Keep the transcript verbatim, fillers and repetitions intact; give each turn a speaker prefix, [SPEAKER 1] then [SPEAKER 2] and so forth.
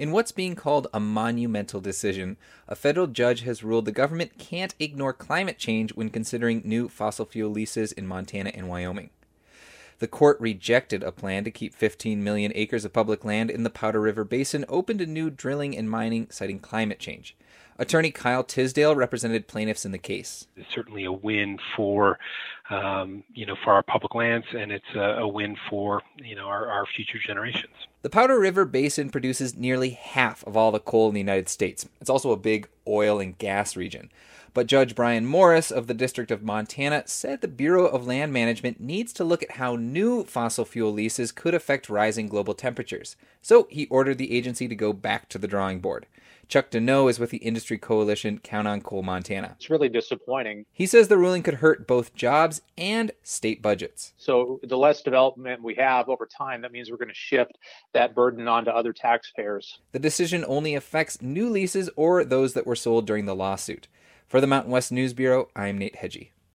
[SPEAKER 1] In what's being called a monumental decision, a federal judge has ruled the government can't ignore climate change when considering new fossil fuel leases in Montana and Wyoming. The court rejected a plan to keep fifteen million acres of public land in the Powder River Basin open to new drilling and mining, citing climate change. Attorney Kyle Tisdale represented plaintiffs in the case.
[SPEAKER 2] It's certainly a win for, um, you know, for our public lands, and it's a, a win for, you know, our, our future generations.
[SPEAKER 1] The Powder River Basin produces nearly half of all the coal in the United States. It's also a big oil and gas region. But Judge Brian Morris of the District of Montana said the Bureau of Land Management needs to look at how new fossil fuel leases could affect rising global temperatures. So he ordered the agency to go back to the drawing board. Chuck Deneau is with the industry coalition Count on Coal Montana.
[SPEAKER 3] It's really disappointing.
[SPEAKER 1] He says the ruling could hurt both jobs and state budgets.
[SPEAKER 3] So the less development we have over time, that means we're going to shift that burden onto other taxpayers.
[SPEAKER 1] The decision only affects new leases or those that were sold during the lawsuit. For the Mountain West News Bureau, I'm Nate Hedgie.